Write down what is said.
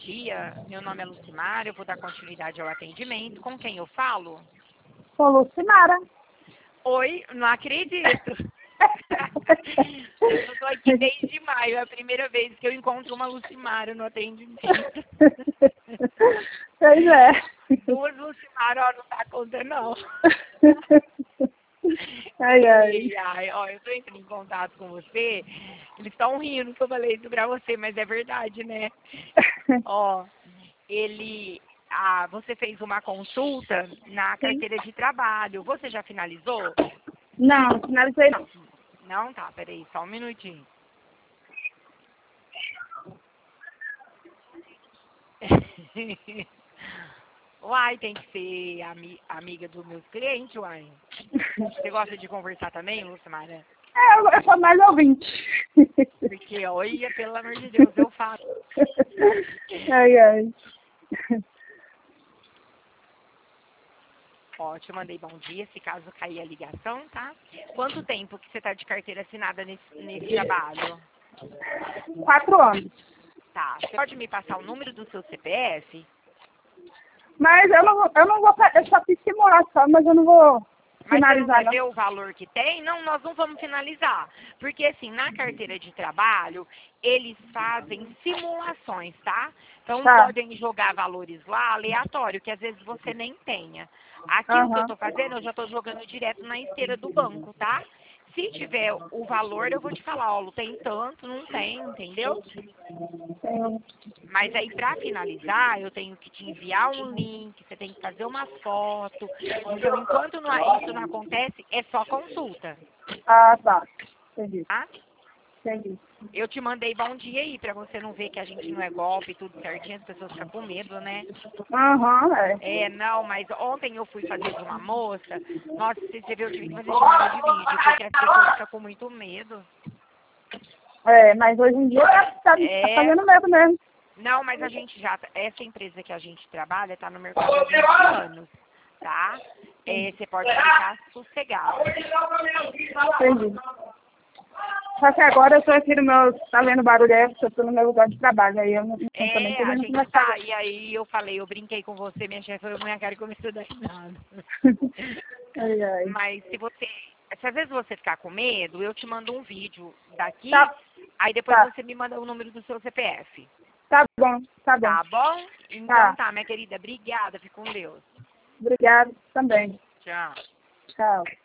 dia. Meu nome é Lucimara, eu vou dar continuidade ao atendimento. Com quem eu falo? Com Lucimara. Oi, não acredito. Eu estou aqui desde maio, é a primeira vez que eu encontro uma Lucimara no atendimento. Pois é. Duas Lucimara, ó, não dá conta não. Ai, ai. Ó, eu estou entrando em contato com você, eles estão rindo que eu falei isso pra você, mas é verdade, né? Ó, você fez uma consulta na carteira de trabalho, você já finalizou? Não, finalizei não. Não? Tá, peraí, só um minutinho. Uai, tem que ser amiga dos meus clientes, uai. Você gosta de conversar também, Lucimara? Eu sou mais ouvinte. Porque, olha, pelo amor de Deus, eu faço. Ai, ai. Ó, te mandei bom dia, se caso cair a ligação, tá? Quanto tempo que você tá de carteira assinada nesse trabalho? 4 anos. Tá, você pode me passar o número do seu CPF? Mas eu não vou, eu só fiz simulação, mas eu não vou Mas você não finalizar quer não. ver o valor que tem? Não, nós não vamos finalizar. Porque, assim, na carteira de trabalho, eles fazem simulações, tá? Então, Tá. podem jogar valores lá aleatório, que às vezes você nem tenha. Aqui, o que eu Aham. tô fazendo, eu já tô jogando direto na esteira do banco, tá? Se tiver o valor, eu vou te falar, ó, tem tanto, não tem, entendeu? Mas aí, para finalizar, eu tenho que te enviar um link, você tem que fazer uma foto. Então, enquanto isso não acontece, é só consulta, Ah, tá. Entendi. tá? Entendi. Eu te mandei bom dia aí, para você não ver que a gente não é golpe, tudo certinho, as pessoas ficam com medo, né? Aham, é. É, não, mas ontem eu fui fazer de uma moça, nossa, você viu, eu tive que fazer chamada de vídeo, porque as pessoas ficam com muito medo. É, mas hoje em dia tá fazendo medo mesmo. Não, mas a gente essa empresa que a gente trabalha está no mercado há 20 anos, tá? Você pode ficar sossegado. Entendi. Só que agora eu tô aqui no meu, tá vendo barulho aí, porque eu tô no meu lugar de trabalho, aí eu não também tô A vendo como é gente que tá. tá, e aí eu brinquei com você, minha chefe olhou pra minha cara e começou a dar risada. Ai, ai. Mas se às vezes você ficar com medo, eu te mando um vídeo daqui, Tá. aí depois Tá. você me manda o número do seu CPF. Tá bom, tá bom. Tá bom? Então tá, minha querida, obrigada, fique com Deus. Obrigada também. Tchau. Tchau.